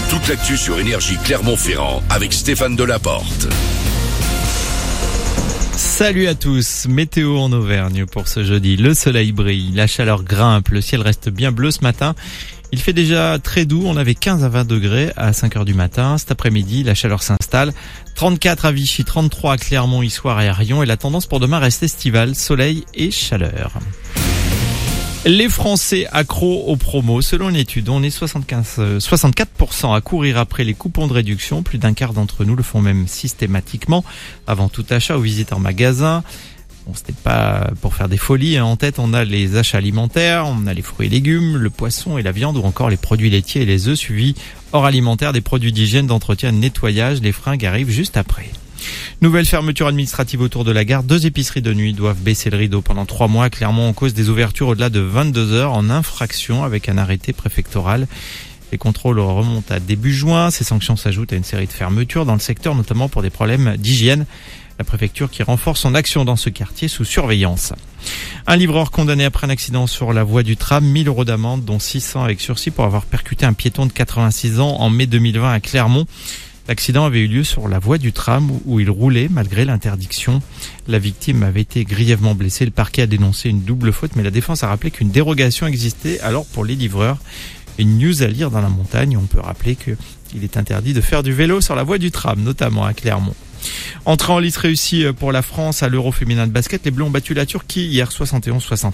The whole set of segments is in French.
Toute l'actu sur Énergie Clermont-Ferrand avec Stéphane Delaporte. Salut à tous, météo en Auvergne pour ce jeudi. Le soleil brille, la chaleur grimpe, le ciel reste bien bleu ce matin. Il fait déjà très doux, on avait 15 à 20 degrés à 5h du matin. Cet après-midi, la chaleur s'installe. 34 à Vichy, 33 à Clermont, Issoire et à Rion. Et la tendance pour demain reste estivale, soleil et chaleur. Les Français accros aux promos. Selon une étude, on est 64% à courir après les coupons de réduction. Plus d'un quart d'entre nous le font même systématiquement avant tout achat ou visite en magasin. Bon, c'était pas pour faire des folies. En tête, on a les achats alimentaires, on a les fruits et légumes, le poisson et la viande ou encore les produits laitiers et les œufs, suivis hors alimentaire des produits d'hygiène, d'entretien, de nettoyage. Les fringues arrivent juste après. Nouvelle fermeture administrative autour de la gare. 2 épiceries de nuit doivent baisser le rideau pendant 3 mois. Clermont en cause des ouvertures au-delà de 22 heures en infraction avec un arrêté préfectoral. Les contrôles remontent à début juin. Ces sanctions s'ajoutent à une série de fermetures dans le secteur, notamment pour des problèmes d'hygiène. La préfecture qui renforce son action dans ce quartier sous surveillance. Un livreur condamné après un accident sur la voie du tram, 1 000 € d'amende, dont 600 avec sursis pour avoir percuté un piéton de 86 ans en mai 2020 à Clermont. L'accident avait eu lieu sur la voie du tram où il roulait malgré l'interdiction. La victime avait été grièvement blessée. Le parquet a dénoncé une double faute, mais la défense a rappelé qu'une dérogation existait alors pour les livreurs. Une news à lire dans la montagne. On peut rappeler qu'il est interdit de faire du vélo sur la voie du tram, notamment à Clermont. Entrée en lice réussie pour la France à l'Euro féminin de basket. Les Bleus ont battu la Turquie hier 71-69.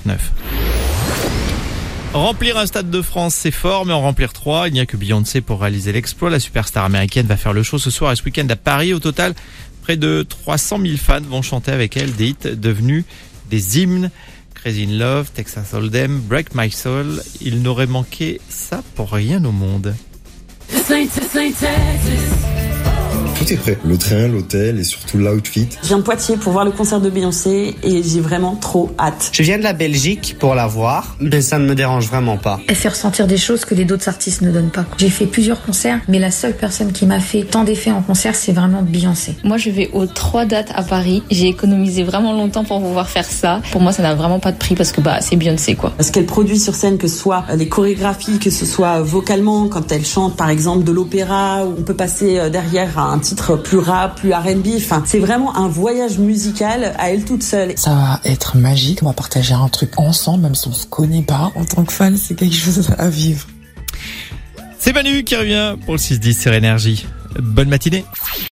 Remplir un stade de France, c'est fort, mais en remplir 3, il n'y a que Beyoncé pour réaliser l'exploit. La superstar américaine va faire le show ce soir et ce week-end à Paris. Au total, près de 300 000 fans vont chanter avec elle des hits devenus des hymnes. Crazy in Love, Texas Hold'em, Break My Soul. Il n'aurait manqué ça pour rien au monde. Tout est prêt, le train, l'hôtel et surtout l'outfit. Je viens de Poitiers pour voir le concert de Beyoncé et j'ai vraiment trop hâte. Je viens de la Belgique pour la voir, mais ça ne me dérange vraiment pas. Elle fait ressentir des choses que les autres artistes ne donnent pas. J'ai fait plusieurs concerts, mais la seule personne qui m'a fait tant d'effets en concert, c'est vraiment Beyoncé. Moi, je vais aux 3 dates à Paris. J'ai économisé vraiment longtemps pour pouvoir faire ça. Pour moi, ça n'a vraiment pas de prix parce que c'est Beyoncé, quoi. Ce qu'elle produit sur scène, que ce soit les chorégraphies, que ce soit vocalement, quand elle chante par exemple de l'opéra, où on peut passer derrière à un titre plus rap, plus R&B. Enfin, c'est vraiment un voyage musical à elle toute seule. Ça va être magique. On va partager un truc ensemble, même si on se connaît pas. En tant que fan, c'est quelque chose à vivre. C'est Manu qui revient pour le 6-10 sur Énergie. Bonne matinée.